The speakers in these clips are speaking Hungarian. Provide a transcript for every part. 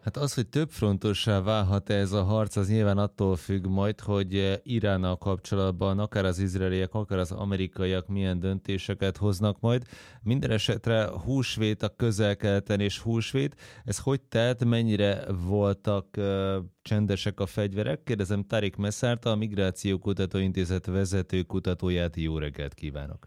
Hát az, hogy többfrontossá válhat ez a harc, az nyilván attól függ majd, hogy Iránnal kapcsolatban akár az izraeliek, akár az amerikaiak milyen döntéseket hoznak majd. Minden esetre húsvét a Közel-Keleten és húsvét. Ez hogy telt, mennyire voltak csendesek a fegyverek? Kérdezem Tarik Messzárta, a Migráció Kutatóintézet vezető kutatóját. Jó reggelt kívánok!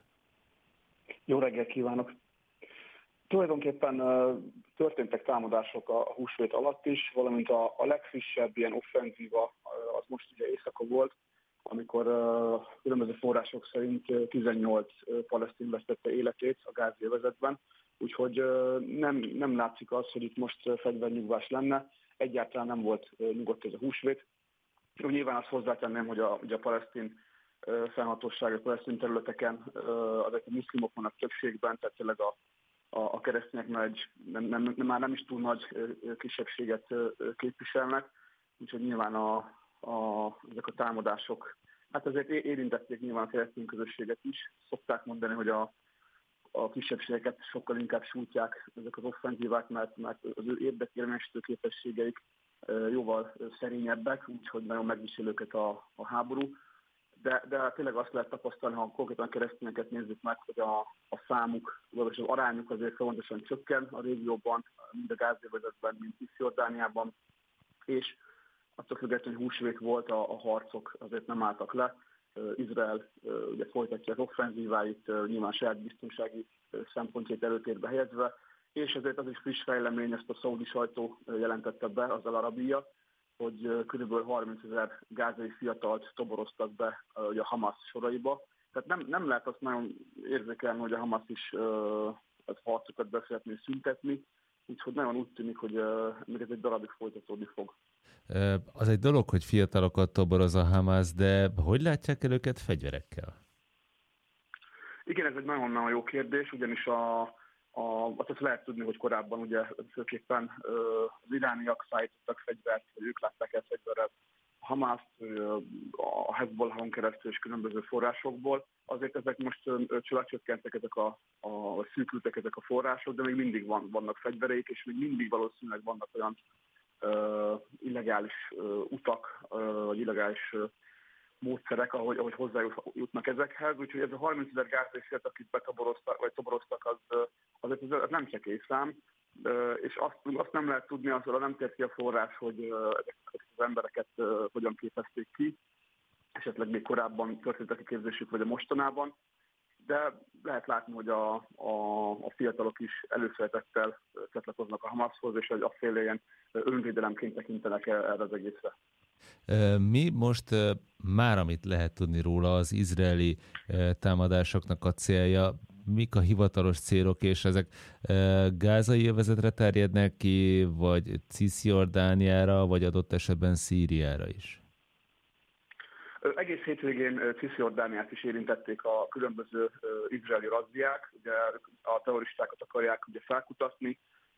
Jó reggelt kívánok! Tulajdonképpen történtek támadások a húsvét alatt is, valamint a legfrissebb ilyen offenzíva az most ugye éjszaka volt, amikor különböző források szerint 18 palesztin vesztette életét a Gázai-övezetben, úgyhogy nem látszik az, hogy itt most fegyvernyugvás lenne, egyáltalán nem volt nyugodt ez a húsvét. Nyilván azt hozzátenném, hogy a palesztin fennhatóság, a palesztin területeken azért a muszlimok vannak többségben, tehát tényleg a keresztények már nem is túl nagy kisebbséget képviselnek, úgyhogy nyilván ezek a támadások, hát azért érintették nyilván a keresztény közösséget is. Szokták mondani, hogy a kisebbségeket sokkal inkább sújtják ezek az offenzívák, mert az ő érdekérvényesítő képességeik jóval szerényebbek, úgyhogy nagyon megvisel őket a háború. De tényleg azt lehet tapasztalni, ha konkrétan keresztényeket nézzük meg, hogy a számuk, vagy az arányuk azért fontosan csökken a régióban, mind a Gázai-övezetben, mind Cisjordániában, és attól függetlenül, hogy húsvét volt, a harcok azért nem álltak le. Izrael ugye folytatja az offenzíváit, nyilván saját biztonsági szempontjait előtérbe helyezve, és ezért az is friss fejlemény, ezt a szaudi sajtó jelentette be, az Al Arabia, hogy kb. 30 000 gázai fiatalt toboroztak be a Hamas soraiba. Tehát nem lehet azt nagyon érzékelni, hogy a Hamas is az harcokat be szeretné szüntetni, úgyhogy nagyon úgy tűnik, hogy még ez egy darabig folytatódni fog. Az egy dolog, hogy fiatalokat toboroz a Hamas, de hogy látják el őket fegyverekkel? Igen, ez egy nagyon-nagyon jó kérdés, ugyanis azt lehet tudni, hogy korábban ugye főképpen az irániak szállítottak fegyvert, vagy ők látták el fegyverrel a Hamaszt, a Hezbollahon keresztül és különböző forrásokból. Azért ezek most csökkentek, szűkültek ezek a források, de még mindig vannak fegyvereik, és még mindig valószínűleg vannak olyan illegális utak, vagy illegális módszerek, ahogy hozzájutnak ezekhez. Úgyhogy ez a 30 000 gázai fiatal, akit toboroztak, az nem csekély szám, és azt nem lehet tudni, azról nem tér ki a forrás, hogy ezeket az embereket hogyan képezték ki, esetleg még korábban történt a kiképzésük, vagy a mostanában, de lehet látni, hogy a fiatalok is előszeretettel csatlakoznak a Hamashoz, és hogy afféle ilyen önvédelemként tekintenek erre az egészre. Mi most már, amit lehet tudni róla, az izraeli támadásoknak a célja, mik a hivatalos célok, és ezek gázai övezetre terjednek ki, vagy Cisjordániára, vagy adott esetben Szíriára is? Egész hétvégén Cisjordániát is érintették a különböző izraeli razziák. Ugye a terroristákat akarják ugye felkutatni,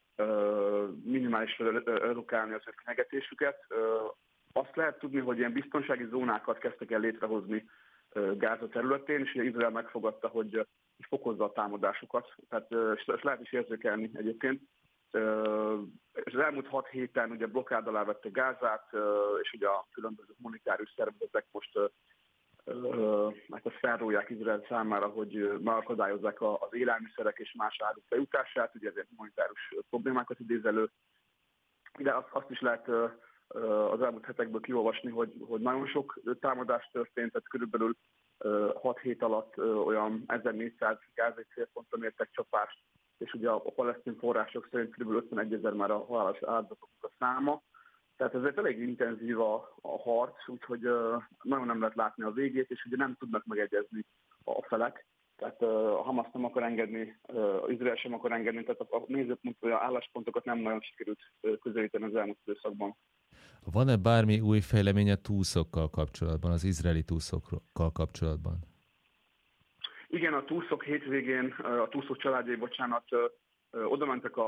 minimálisra redukálni az ő fenyegetésüket. Azt lehet tudni, hogy ilyen biztonsági zónákat kezdtek el létrehozni Gáza területén, és ugye Izrael megfogadta, hogy fokozza a támadásokat. Tehát ezt lehet is érzékelni egyébként. És az elmúlt 6 héten ugye blokkád alá vette Gázát, és ugye a különböző humanitárius szervezetek most ezt felrólják Izrael számára, hogy megakadályozzák az élelmiszerek és más áruk bejutását, ugye ezért humanitárius problémákat idéz elő. De azt is lehet az elmúlt hetekből kiolvasni, hogy nagyon sok támadás történt, tehát körülbelül 6 hét alatt olyan 1400 gázai célponton értek csapást, és ugye a palesztin források szerint kb. 51 000 már a halálos áldozatoknak a száma. Tehát ezért elég intenzív a harc, úgyhogy nagyon nem lehet látni a végét, és ugye nem tudnak megegyezni a felek. Tehát a Hamas nem akar engedni, Izrael sem akar engedni, tehát a nézőpont vagy álláspontokat nem nagyon sikerült közelíteni az elmúlt időszakban. Van-e bármi új fejlemény a túszokkal kapcsolatban, az izraeli túszokkal kapcsolatban? Igen, a túszok hétvégén, a túszok családjai, oda mentek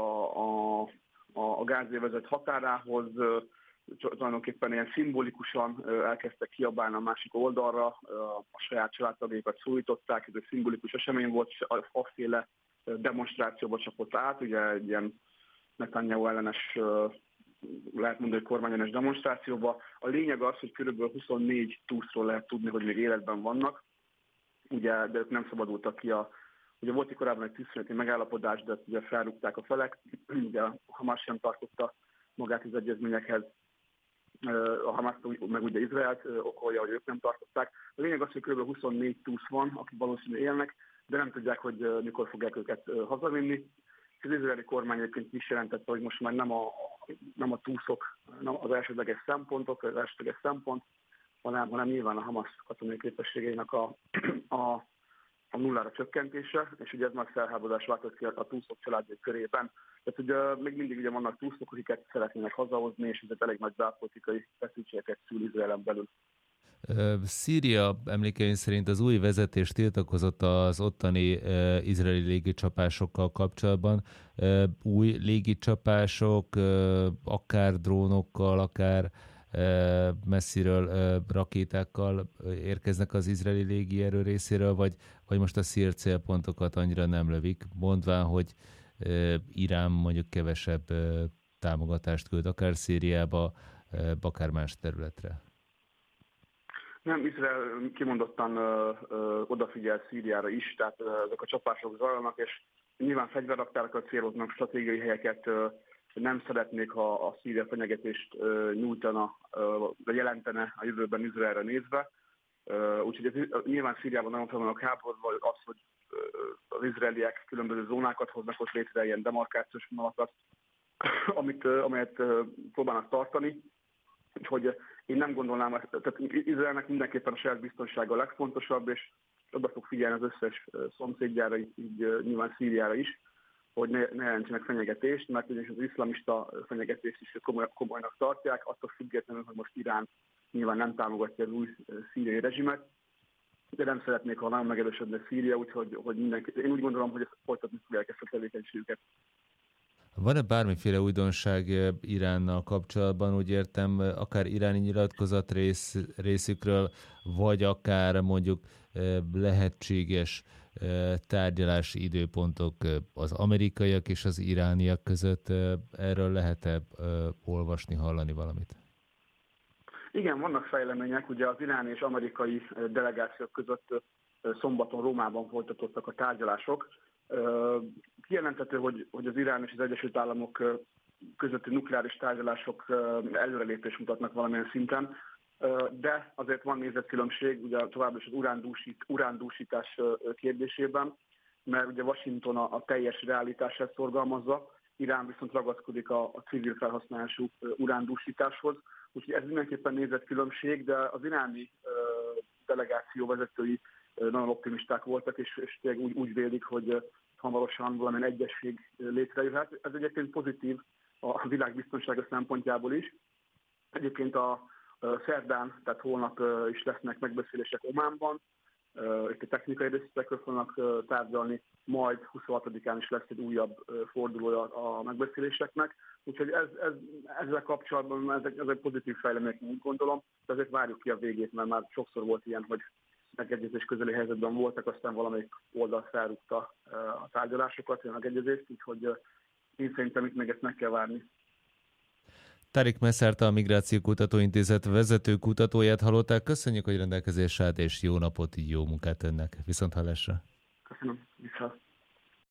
a Gázai-övezet határához, tulajdonképpen ilyen szimbolikusan elkezdtek kiabálni a másik oldalra, a saját családtagjaikat szólították, ez egy szimbolikus esemény volt, afféle demonstrációba csapott át, ugye egy ilyen Netanyahu ellenes lehet mondani, hogy kormányones demonstrációba. A lényeg az, hogy kb. 24 túszról lehet tudni, hogy még életben vannak, ugye, de ők nem szabadultak ki ugye volt korábban egy tűzszüneti megállapodás, de ugye felrúgták a felek, ugye a Hamas sem tartotta magát az egyezményekhez, a Hamas meg ugye Izraelt okolja, hogy ők nem tartották. A lényeg az, hogy kb. 24 túsz van, akik valószínűleg élnek, de nem tudják, hogy mikor fogják őket hazavinni. Az izraeli kormány egyébként is jelentette, hogy most már nem a túszok az elsődleges szempont, hanem nyilván a Hamas katonai képességeinek a nullára csökkentése, és ugye ez nagy felháborodás váltott ki a túszok családjai körében. Tehát ugye még mindig ugye vannak túszok, akiket szeretnének hazahozni, és ez elég nagy belpolitikai feszültségeket szül Izraelen belül. Szíria emlékeim szerint az új vezetés tiltakozott az ottani izraeli légicsapásokkal kapcsolatban. Új légicsapások, akár drónokkal, akár messziről rakétákkal érkeznek az izraeli légierő részéről, vagy most a szír célpontokat annyira nem lövik, mondván, hogy Irán mondjuk kevesebb támogatást küld akár Szíriába, akár más területre. Nem, Izrael kimondottan odafigyel Szíriára is, tehát ezek a csapások zajlanak, és nyilván fegyverraktárakat céloznak, stratégiai helyeket, nem szeretnék, ha a Szíria fenyegetést nyújtana, vagy jelentene a jövőben Izraelre nézve. Úgyhogy nyilván Szíriában nagyon fel vannak háborodva az, hogy az izraeliek különböző zónákat hoznak ott létre, ilyen demarkációs vonalakat, amelyet próbálnak tartani. Úgyhogy én nem gondolnám, tehát Izraelnek mindenképpen a saját biztonsága a legfontosabb, és oda fog figyelni az összes szomszédjára, így nyilván Szíriára is, hogy ne jelentsenek fenyegetést, mert ugyanis az iszlamista fenyegetést is komolynak tartják, attól függetlenül, hogy most Irán nyilván nem támogatja az új szíriai rezsimet, de nem szeretnék, ha nagyon megerősödne Szíria, úgyhogy mindenki, én úgy gondolom, hogy ezt folytatni fogják ezt a tevékenységüket. Van-e bármiféle újdonság Iránnal kapcsolatban? Úgy értem, akár iráni nyilatkozat részükről, vagy akár mondjuk lehetséges tárgyalási időpontok az amerikaiak és az irániak között. Erről lehet-e olvasni, hallani valamit? Igen, vannak fejlemények. Ugye az iráni és amerikai delegációk között szombaton Rómában folytatottak a tárgyalások. Kijelenthető, hogy az Irán és az Egyesült Államok közötti nukleáris tárgyalások előrelépés mutatnak valamilyen szinten, de azért van nézetkülönbség, ugye továbbra is az urándúsítás kérdésében, mert ugye Washington a teljes realitását szorgalmazza, Irán viszont ragaszkodik a civil felhasználású urándúsításhoz, úgyhogy ez mindenképpen nézetkülönbség, de az iráni delegáció vezetői nagyon optimisták voltak, és úgy vélik, hogy hamarosan valamilyen egyesség létrejöhet. Ez egyébként pozitív a világ biztonsága szempontjából is. Egyébként a szerdán, tehát holnap is lesznek megbeszélések Ománban, itt a technikai részletekről fognak tárgyalni, majd 26-án is lesz egy újabb fordulója a megbeszéléseknek. Úgyhogy ezzel kapcsolatban ez egy pozitív fejlemény, úgy gondolom, de azért várjuk ki a végét, mert már sokszor volt ilyen, hogy megegyezés közeli helyzetben voltak, aztán valamelyik oldal felrúgta a tárgyalásokat, a megegyezést, úgyhogy én szerintem itt még ezt meg kell várni. Tariq Messerta, a Migráció Kutatóintézet vezető kutatóját hallották. Köszönjük, hogy rendelkezésre állt, és jó napot, jó munkát önnek. Viszonthallásra. Köszönöm. Viszont.